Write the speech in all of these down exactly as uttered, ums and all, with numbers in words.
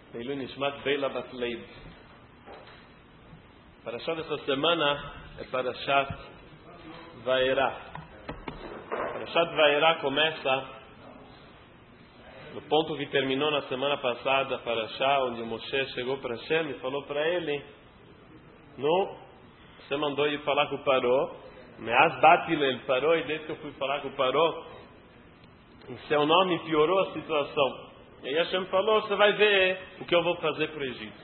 Leilu Nishmat Beila Bat Leib. Parashat dessa semana é Parashat Vaerá. Parashat Vaerá começa no ponto que terminou na semana passada, Parashat, onde Moshe chegou para Hashem e falou para ele: no, você mandou ir falar com o Paró, Meaz Batil ele parou, e desde que eu fui falar com o Paró, em seu nome piorou a situação. E aí Hashem falou: você vai ver o que eu vou fazer para o Egito.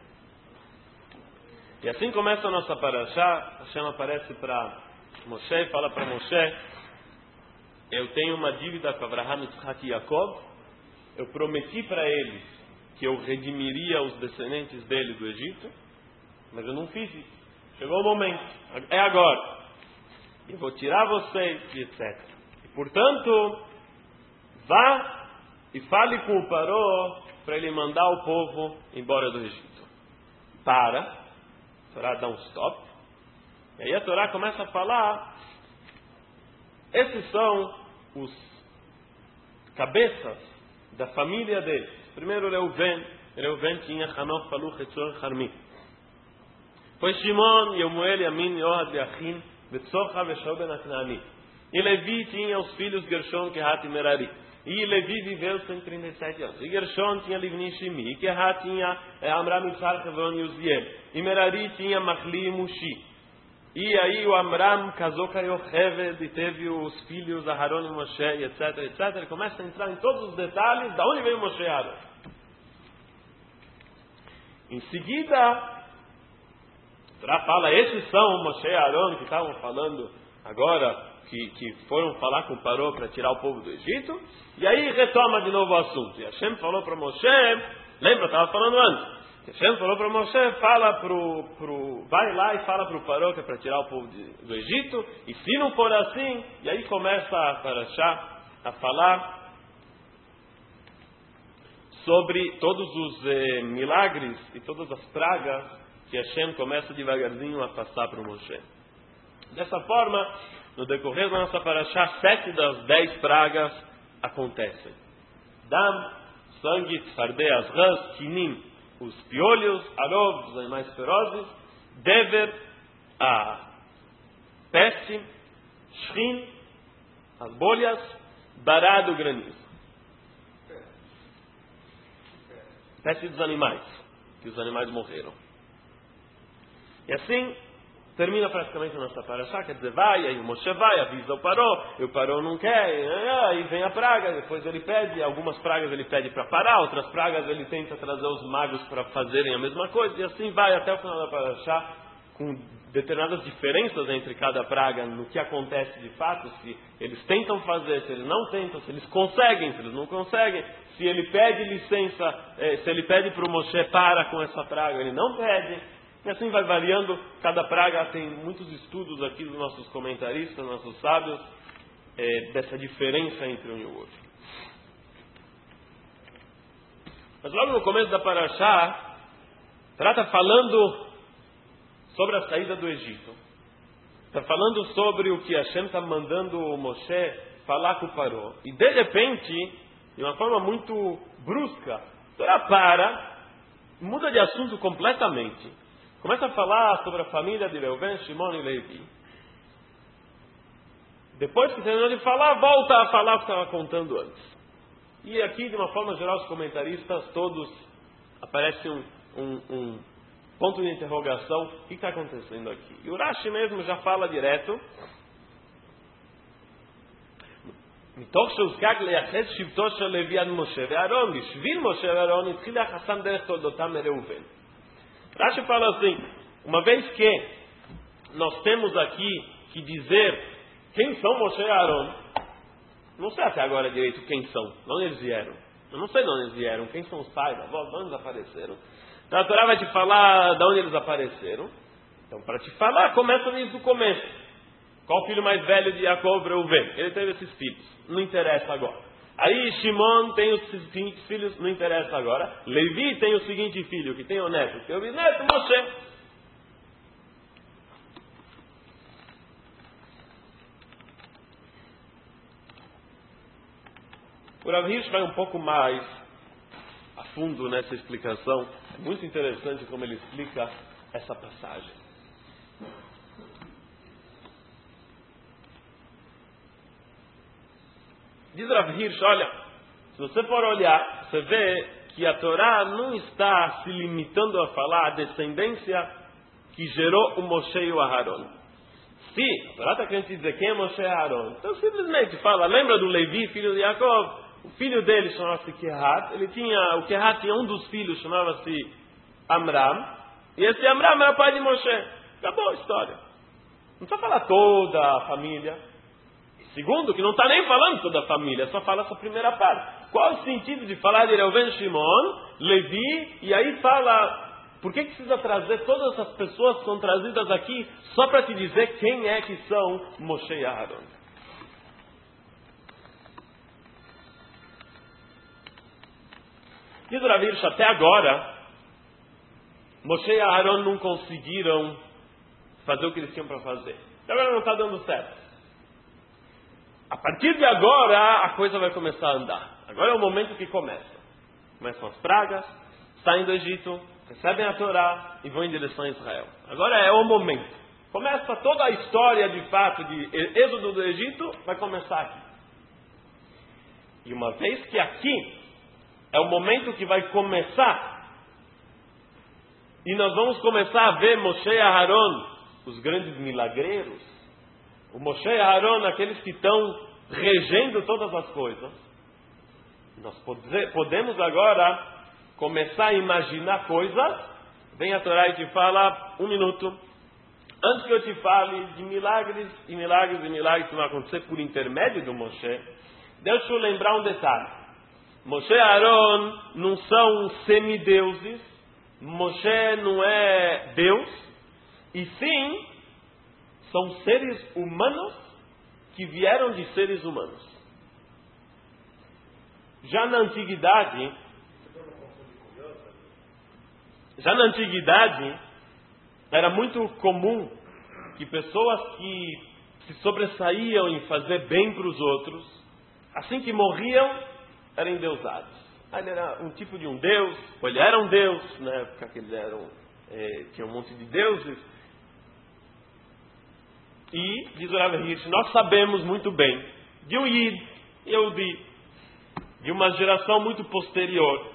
E assim começa a nossa Parashá. Hashem aparece para Moshe e fala para Moshe: eu tenho uma dívida com Abraham, Yitzhak e Yaakov. Eu prometi para eles que eu redimiria os descendentes dele do Egito, mas eu não fiz isso. Chegou o momento, é agora. Eu vou tirar vocês e etcétera. E portanto, vá e fale com o Paró para ele mandar o povo embora do Egito. Para. A Torá dá um stop. E aí a Torá começa a falar: esses são os cabeças da família deles. Primeiro Reuven. Reuven tinha Hanoch, Faluch, Etzor, Harmi. Depois Shimon, Yemuel, Yamin, Yoad, Yachin, Betzocha, Veshaul, Ben Aknani. E Levi tinha os filhos Gershon, Kehat e Merari. E Levi viveu cento e trinta e sete anos. E Gershon tinha Livni e Shimi. E Kehat tinha Amram, Yitzhar, Hebron e Uziel. E Merari tinha Machli e Mushi. E aí o Amram casou com Yocheved e teve os filhos Aharon e Moshe, e etc, etcétera. Ele começa a entrar em todos os detalhes da onde veio Moshe e Aharon. Em seguida, a Torá fala: esses são Moshe e Aharon que estavam falando agora, que, que foram falar com o Paró para tirar o povo do Egito. E aí retoma de novo o assunto. E Hashem falou para Moshe, lembra, eu estava falando antes. Hashem falou para Moshe: fala pro, pro, vai lá e fala para o Paró que é para tirar o povo de, do Egito. E se não for assim, e aí começa a Parashá a falar sobre todos os eh, milagres e todas as pragas que Hashem começa devagarzinho a passar para o Moshe. Dessa forma, no decorrer da nossa Parashá, sete das dez pragas acontecem. Dam, sangue, tzfardei, as rãs, quinim, os piolhos, arov, os animais ferozes, dever, a peste, shrin, as bolhas, barado, o granizo. Peste dos animais, que os animais morreram. E assim termina praticamente a nossa Parashá, quer dizer, vai, aí o Moshe vai, avisa o Paró, e o Paró não quer, aí vem a praga, depois ele pede, algumas pragas ele pede para parar, outras pragas ele tenta trazer os magos para fazerem a mesma coisa, e assim vai até o final da Parashá, com determinadas diferenças entre cada praga, no que acontece de fato, se eles tentam fazer, se eles não tentam, se eles conseguem, se eles não conseguem, se ele pede licença, se ele pede para o Moshe para com essa praga, ele não pede. E assim vai variando, cada praga tem muitos estudos aqui dos nossos comentaristas, nossos sábios, é, dessa diferença entre um e o outro. Mas logo no começo da Parashá, trata falando sobre a saída do Egito. Está falando sobre o que Hashem está mandando o Moshe falar com o Paró. E de repente, de uma forma muito brusca, a Torá para, muda de assunto completamente. Começa a falar sobre a família de Reuven, Shimon e Levi. Depois que terminou de falar, volta a falar o que estava contando antes. E aqui, de uma forma geral, os comentaristas todos aparece um, um, um ponto de interrogação: o que está acontecendo aqui? E o Rashi mesmo já fala direto. מתוך שהוזכר לייחד שבטו של לוי עד משה ואהרון, בשביל משה ואהרון התחיל היחסם דרך תולדותם מראובן. Rashi fala assim: uma vez que nós temos aqui que dizer quem são Moshe e Aharon, não sei até agora direito quem são, de onde eles vieram. Eu não sei de onde eles vieram, quem são os pais, avós, de onde eles apareceram. Então a Torá vai te falar de onde eles apareceram. Então, para te falar, começa desde o começo. Qual o filho mais velho de Yaakov? Reuven. Ele teve esses filhos, não interessa agora. Aí Shimon tem os seguintes filhos, não interessa agora. Levi tem o seguinte filho, que tem o neto, que tem o bisneto, Moshe. O Rav Hirsch vai um pouco mais a fundo nessa explicação. É muito interessante como ele explica essa passagem. Diz Rav Hirsch, olha, se você for olhar, você vê que a Torá não está se limitando a falar a descendência que gerou o Moshe e o Aharon. Se a Torá está querendo dizer quem é Moshe e Aharon, então simplesmente fala, lembra do Levi, filho de Jacob? O filho dele chamava-se Kehat, ele tinha, o Kehat tinha um dos filhos, chamava-se Amram, e esse Amram era pai de Moshe. Acabou a história. Não precisa falar toda a família. Segundo, que não está nem falando toda a família, só fala essa primeira parte. Qual o sentido de falar de Reuven, Shimon, Levi, e aí fala, por que precisa trazer todas essas pessoas que são trazidas aqui, só para te dizer quem é que são Moshe e Aharon? Diz o Rav Hirsch, até agora, Moshe e Aharon não conseguiram fazer o que eles tinham para fazer. Até agora não está dando certo. A partir de agora, a coisa vai começar a andar. Agora é o momento que começa. Começam as pragas, saem do Egito, recebem a Torá e vão em direção a Israel. Agora é o momento. Começa toda a história, de fato, de êxodo do Egito, vai começar aqui. E uma vez que aqui é o momento que vai começar, e nós vamos começar a ver Moshe e Aharon, os grandes milagreiros, o Moshe e Aharon, aqueles que estão regendo todas as coisas, nós pode, podemos agora começar a imaginar coisas. Vem a Torá e te fala, um minuto, antes que eu te fale de milagres e milagres e milagres que vão acontecer por intermédio do Moshe, deixa eu lembrar um detalhe. Moshe e Aharon não são semideuses, Moshe não é Deus, e sim são seres humanos que vieram de seres humanos. Já na antiguidade, já na antiguidade, era muito comum que pessoas que se sobressaíam em fazer bem para os outros, assim que morriam, eram endeusados. Ele era um tipo de um deus, ou ele era um deus, na época que eles eram, eh, tinha um monte de deuses. E, diz o Rav Hirsch, nós sabemos muito bem de um Yid, Yehudi, de uma geração muito posterior,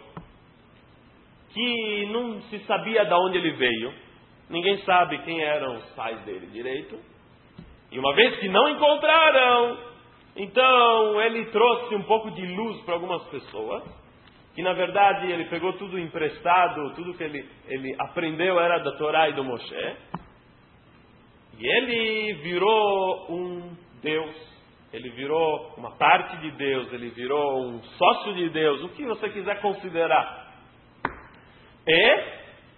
que não se sabia de onde ele veio, ninguém sabe quem eram os pais dele direito, e uma vez que não encontraram, então ele trouxe um pouco de luz para algumas pessoas, que na verdade ele pegou tudo emprestado, tudo que ele, ele aprendeu era da Torá e do Moshe, e ele virou um Deus, ele virou uma parte de Deus, ele virou um sócio de Deus, o que você quiser considerar. É,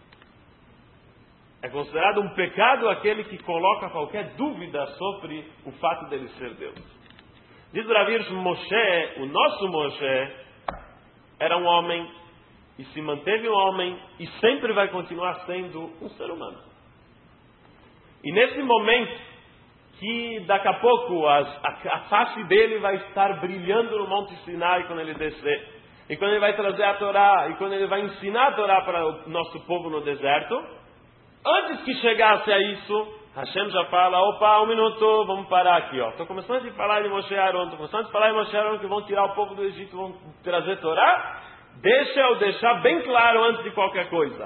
é considerado um pecado aquele que coloca qualquer dúvida sobre o fato dele ser Deus. Diz o Rav Hirsch, Moshe, o nosso Moshe, era um homem, e se manteve um homem, e sempre vai continuar sendo um ser humano. E nesse momento, que daqui a pouco as, a, a face dele vai estar brilhando no Monte Sinai quando ele descer, e quando ele vai trazer a Torá, e quando ele vai ensinar a Torá para o nosso povo no deserto, antes que chegasse a isso, Hashem já fala, opa, um minuto, vamos parar aqui, ó. Estou começando a falar de Moshe e Aharon, estou começando a falar de Moshe e Aharon que vão tirar o povo do Egito, vão trazer Torá, deixa eu deixar bem claro antes de qualquer coisa.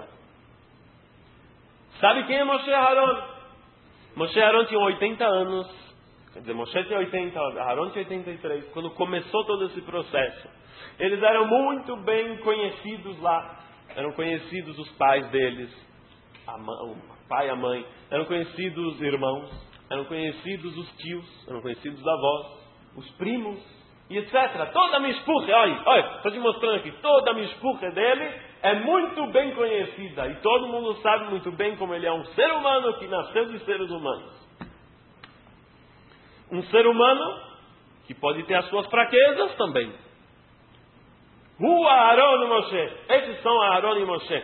Sabe quem é Moshe e Aharon? Moshe e Aharon tinham oitenta anos, quer dizer, Moshe tinha oitenta, Aharon tinha oitenta e três, quando começou todo esse processo. Eles eram muito bem conhecidos lá, eram conhecidos os pais deles, a mãe, o pai e a mãe, eram conhecidos os irmãos, eram conhecidos os tios, eram conhecidos os avós, os primos, e etcétera. Toda a mishpucha, olha, olha, estou te mostrando aqui, toda a mishpucha dele é muito bem conhecida, e todo mundo sabe muito bem como ele é um ser humano que nasceu de seres humanos. Um ser humano que pode ter as suas fraquezas também. Hu Aharon e Moshe, esses são Aharon e Moshe.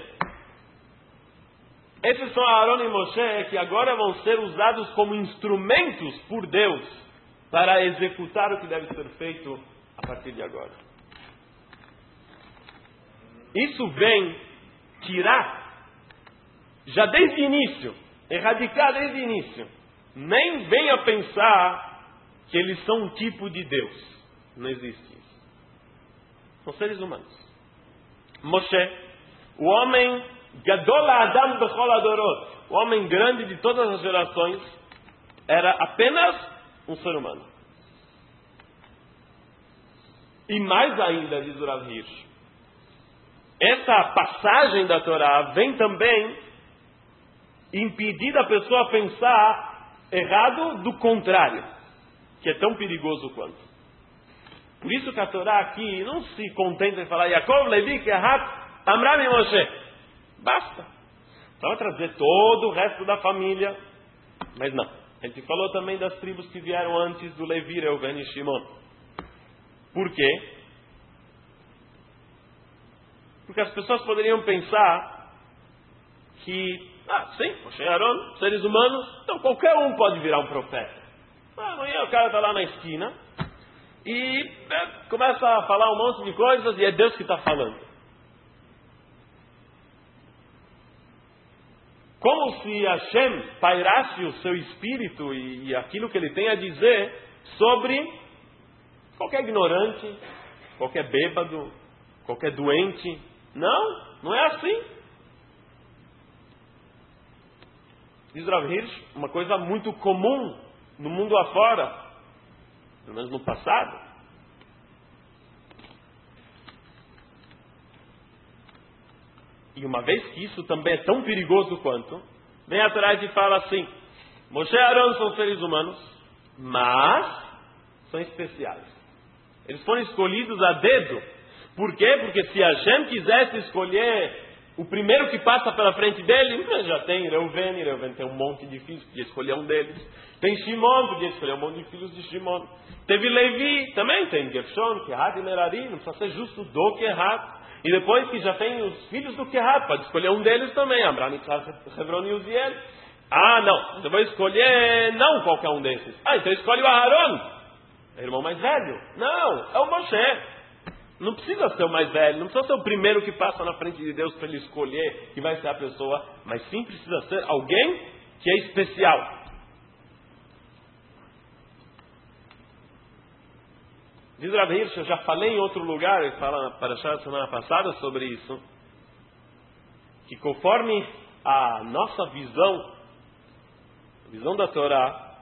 Esses são Aharon e Moshe que agora vão ser usados como instrumentos por Deus para executar o que deve ser feito a partir de agora. isso vem tirar, já desde o início, erradicar desde o início. Nem venha pensar que eles são um tipo de Deus. Não existe isso. São seres humanos. Moshe, o homem Gadol Adam Bechol Adorot, o homem grande de todas as gerações, era apenas um ser humano. E mais ainda, diz o Rav Hirsch, essa passagem da Torá vem também impedir a pessoa a pensar errado do contrário, que é tão perigoso quanto. Por isso que a Torá aqui não se contenta em falar Yaakov, Levi, Kehat, Amram e Moshe. Basta. Então vai trazer todo o resto da família. Mas não. A gente falou também das tribos que vieram antes do Levi, Reuven e Shimon. Por quê? Porque as pessoas poderiam pensar que, ah, sim, Moshe e Aaron, seres humanos, então qualquer um pode virar um profeta. Ah, amanhã o cara está lá na esquina e é, começa a falar um monte de coisas e é Deus que está falando. Como se Hashem pairasse o seu espírito e, e aquilo que ele tem a dizer sobre qualquer ignorante, qualquer bêbado, qualquer doente. Não, não é assim. Diz Rav Hirsch, uma coisa muito comum no mundo afora, pelo menos no passado. E uma vez que isso também é tão perigoso quanto, vem atrás e fala assim, Moshe e Aaron são seres humanos, mas são especiais. Eles foram escolhidos a dedo. Por quê? Porque se Hashem quisesse escolher o primeiro que passa pela frente dele, já tem Reuven, e Reuven tem um monte de filhos, podia escolher um deles. Tem Shimon, podia escolher um monte de filhos de Shimon. Teve Levi, também tem Gershon, Kehat e Merari, não precisa ser justo do Kehat. E depois que já tem os filhos do Kehat, pode escolher um deles também, Abraham, Hebron e Uziel. Ah, não, você vai escolher não qualquer um desses. Ah, então escolhe o Aharon, irmão mais velho. Não, é o Moshe. Não precisa ser o mais velho, não precisa ser o primeiro que passa na frente de Deus para ele escolher que vai ser a pessoa, mas sim precisa ser alguém que é especial. Diz Rav Hirsch, eu já falei em outro lugar, eu falo para a semana passada sobre isso, que conforme a nossa visão, a visão da Torá,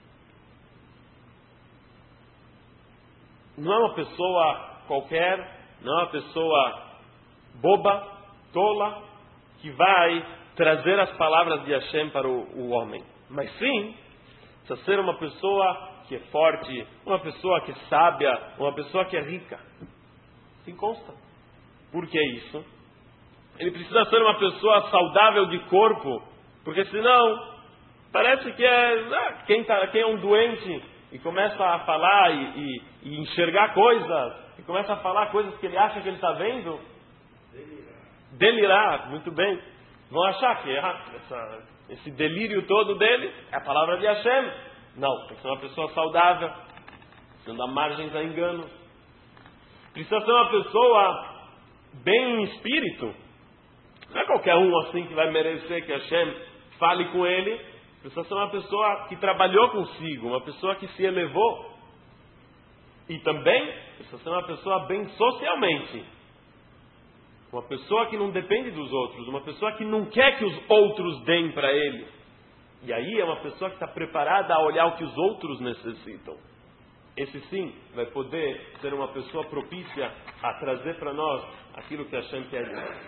não é uma pessoa qualquer, não é uma pessoa boba, tola, que vai trazer as palavras de Hashem para o, o homem. Mas sim, precisa ser uma pessoa que é forte, uma pessoa que é sábia, uma pessoa que é rica. Sim, consta. Por que isso? Ele precisa ser uma pessoa saudável de corpo, porque senão parece que é ah, quem, tá, quem é um doente e começa a falar e, e, e enxergar coisas, e começa a falar coisas que ele acha que ele está vendo. Delirar. Delirar, muito bem. Vão achar que ah, essa, esse delírio todo dele é a palavra de Hashem. Não, tem que ser uma pessoa saudável, sem dar margens a engano. Precisa ser uma pessoa bem em espírito. Não é qualquer um assim que vai merecer que Hashem fale com ele. Precisa ser uma pessoa que trabalhou consigo, uma pessoa que se elevou. E também precisa ser uma pessoa bem socialmente. Uma pessoa que não depende dos outros, uma pessoa que não quer que os outros deem para ele. E aí é uma pessoa que está preparada a olhar o que os outros necessitam. Esse sim vai poder ser uma pessoa propícia a trazer para nós aquilo que Hashem quer de nós.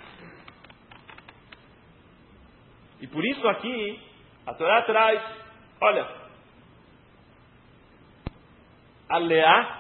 E por isso aqui, a Torá traz, olha, a Leá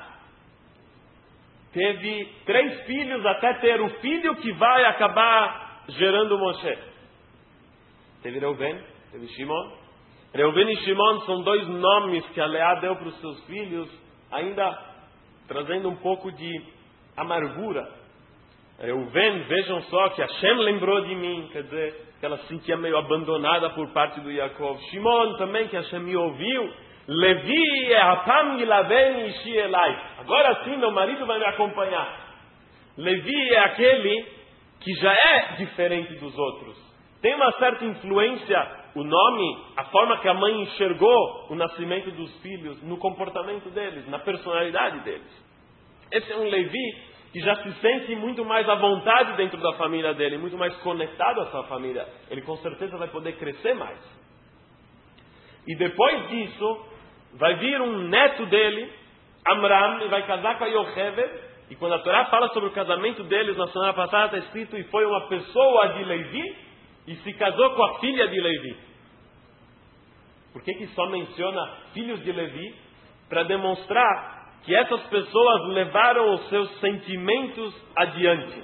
teve três filhos até ter o filho que vai acabar gerando Moshe. Teve Reuven, teve Shimon. Reuven e Shimon são dois nomes que a Leá deu para os seus filhos, ainda trazendo um pouco de amargura. Reuven, vejam só que Hashem lembrou de mim, quer dizer, que ela se sentia meio abandonada por parte do Yaakov. Shimon também, que Hashem me ouviu. Levi, Apam, Gilaven, Ishi, Elai. Agora sim, meu marido vai me acompanhar. Levi é aquele que já é diferente dos outros. Tem uma certa influência, o nome, a forma que a mãe enxergou o nascimento dos filhos, no comportamento deles, na personalidade deles. Esse é um Levi que já se sente muito mais à vontade dentro da família dele, muito mais conectado à sua família. Ele com certeza vai poder crescer mais. E depois disso, vai vir um neto dele, Amram, e vai casar com a Yocheved. E quando a Torá fala sobre o casamento deles, na semana passada está escrito, e foi uma pessoa de Levi, e se casou com a filha de Levi. Por que que só menciona filhos de Levi? Para demonstrar que essas pessoas levaram os seus sentimentos adiante.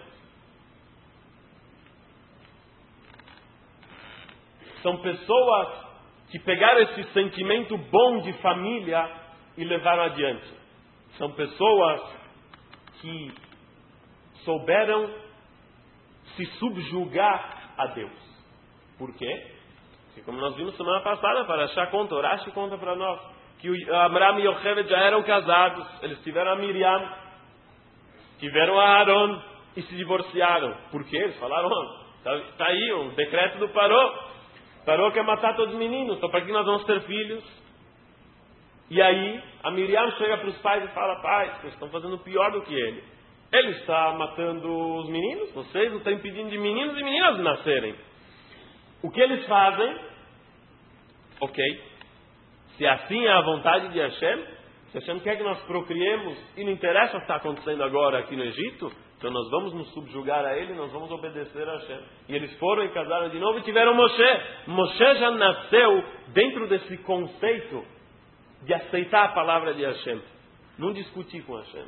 São pessoas que pegaram esse sentimento bom de família e levaram adiante. São pessoas que souberam se subjugar a Deus. Por quê? Porque como nós vimos semana passada, para achar conta, Urashi conta para nós, que o Amram e Yocheved já eram casados, eles tiveram a Miriam, tiveram a Aaron e se divorciaram. Por quê? Eles falaram, está tá aí o decreto do Paró, Paró quer matar todos os meninos, então para que nós vamos ter filhos? E aí a Miriam chega para os pais e fala, pais, vocês estão fazendo pior do que ele. Ele está matando os meninos, vocês não estão impedindo de meninos e meninas nascerem. O que eles fazem? Ok, se assim é a vontade de Hashem, se Hashem quer que nós procriemos, e não interessa o que está acontecendo agora aqui no Egito, então nós vamos nos subjugar a ele, nós vamos obedecer a Hashem. E eles foram e casaram de novo e tiveram Moshe. Moshe já nasceu dentro desse conceito de aceitar a palavra de Hashem, não discutir com Hashem.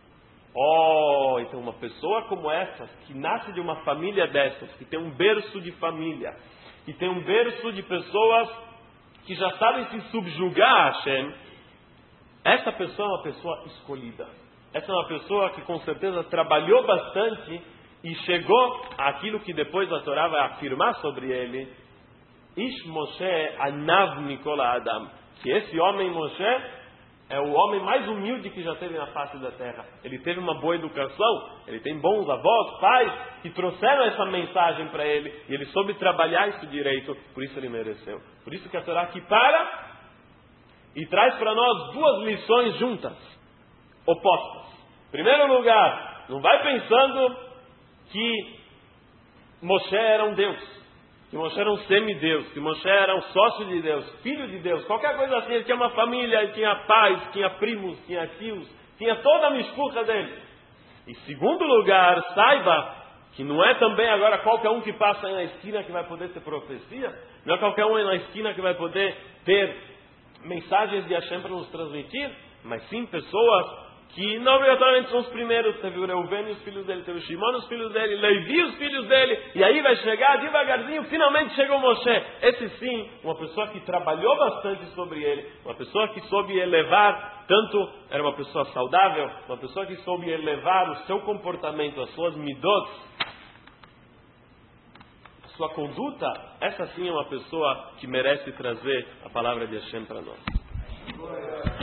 Oh, então uma pessoa como essa, que nasce de uma família dessas, que tem um berço de família, que tem um berço de pessoas que já sabem se subjugar a Hashem, essa pessoa é uma pessoa escolhida. Essa é uma pessoa que com certeza trabalhou bastante e chegou àquilo que depois a Torá vai afirmar sobre ele. Ish Moshe Anav Mikola Adam. Que esse homem Moshe é o homem mais humilde que já teve na face da terra. Ele teve uma boa educação, ele tem bons avós, pais, que trouxeram essa mensagem para ele, e ele soube trabalhar isso direito, por isso ele mereceu. Por isso que a Torá aqui para e traz para nós duas lições juntas, opostas. Em primeiro lugar, não vai pensando que Moshe era um Deus, que Moshe era um semideus, que Moshe era um sócio de Deus, filho de Deus, qualquer coisa assim. Ele tinha uma família, ele tinha pais, tinha primos, tinha tios, tinha toda a mishpucha dele. Em segundo lugar, saiba que não é também agora qualquer um que passa aí na esquina que vai poder ter profecia, não é qualquer um aí na esquina que vai poder ter mensagens de Hashem para nos transmitir, mas sim pessoas que não obrigatoriamente são os primeiros. Teve o Reuven e os filhos dele, teve o Shimon e os filhos dele, Levi e os filhos dele, e aí vai chegar devagarzinho, finalmente chegou Moshe. Esse sim, uma pessoa que trabalhou bastante sobre ele, uma pessoa que soube elevar, tanto era uma pessoa saudável, uma pessoa que soube elevar o seu comportamento, as suas midot, a sua conduta. Essa sim é uma pessoa que merece trazer a palavra de Hashem para nós.